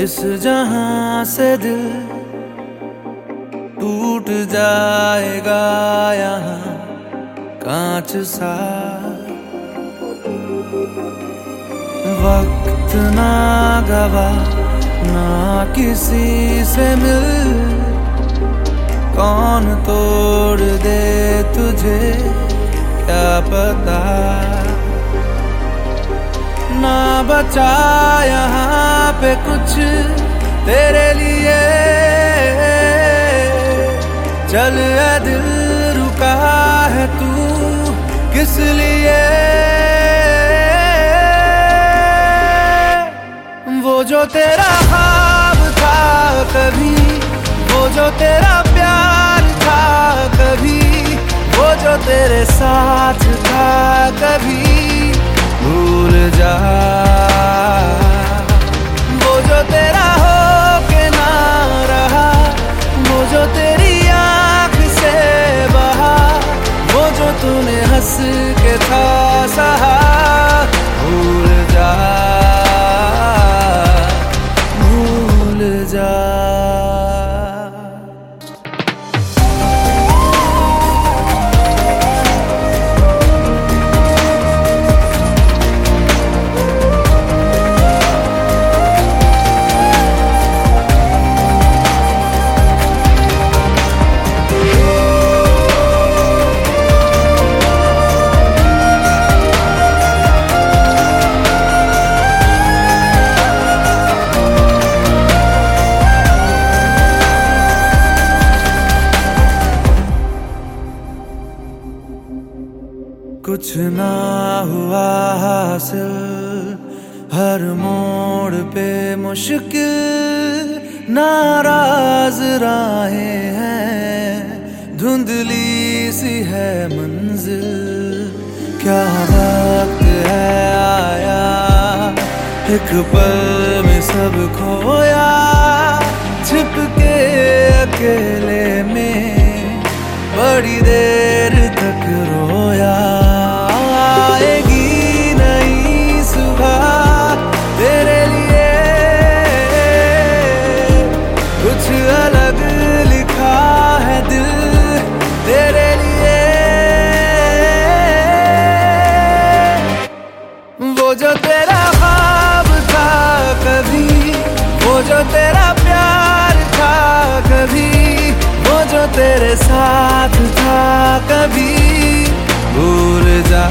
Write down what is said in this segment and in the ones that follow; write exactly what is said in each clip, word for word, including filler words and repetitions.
इस जहां से दिल टूट जाएगा यहाँ कांच सा। वक्त ना गवा ना किसी से मिल, कौन तोड़ दे तुझे क्या पता। ना बचा यहाँ पे कुछ तेरे लिए, चल ए दिल रुका है तू किस लिए। वो जो तेरा ख्वाब था कभी, वो जो तेरा प्यार था कभी, वो जो तेरे साथ था कभी, भूल जा। वो जो तेरा हो के ना रहा, वो जो तेरी आँख से बहा, वो जो तूने हंस के था सहा, भूल जा भूल जा। कुछ ना हुआ हासिल, हर मोड़ पे मुश्किल, नाराज राहें हैं, धुंधली सी है मंजिल। क्या वक्त है आया, एक पल में सब खोया, छिप के अकेले में बड़ी देर तक रोया। आएगी नई सुबह तेरे लिए, कुछ अलग लिखा है दिल तेरे लिए। वो जो तेरा ख्वाब था कभी, वो जो तेरा प्यार था कभी, वो जो तेरे साथ था कभी, भूल जा।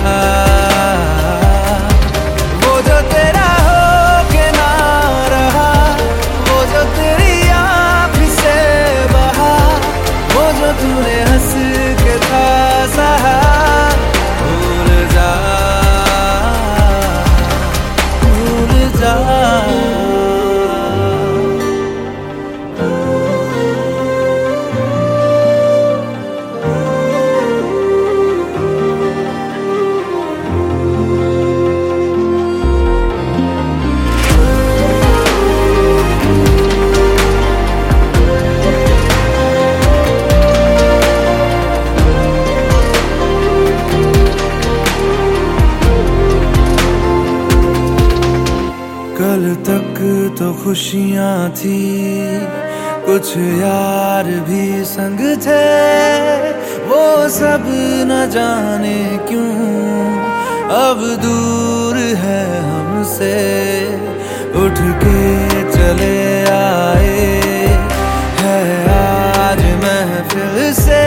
वो जो तेरा हो के ना रहा, वो जो तेरी आँख से बहा, वो जो तूने हंस के था सहा, भूल जा भूल जा। कल तक तो खुशियाँ थी, कुछ यार भी संग थे, वो सब न जाने क्यों अब दूर है हमसे। उठ के चले आए है आज महफिल से,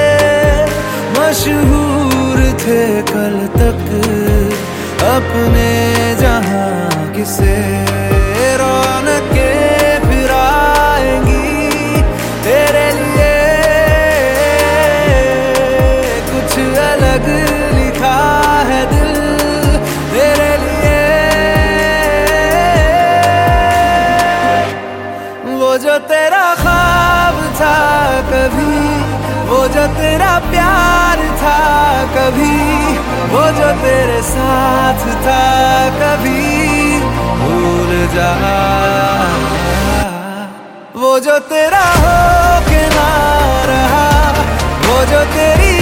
मशहूर थे कल तक अपने जहां किसे। रौनकें फिर आएंगी तेरे लिए, कुछ अलग लिखा है दिल तेरे लिए। वो जो तेरा ख्वाब था कभी, वो जो तेरा प्यार था कभी, वो जो तेरे साथ था कभी, भूल जा। वो जो तेरा हो के ना रहा, वो जो तेरी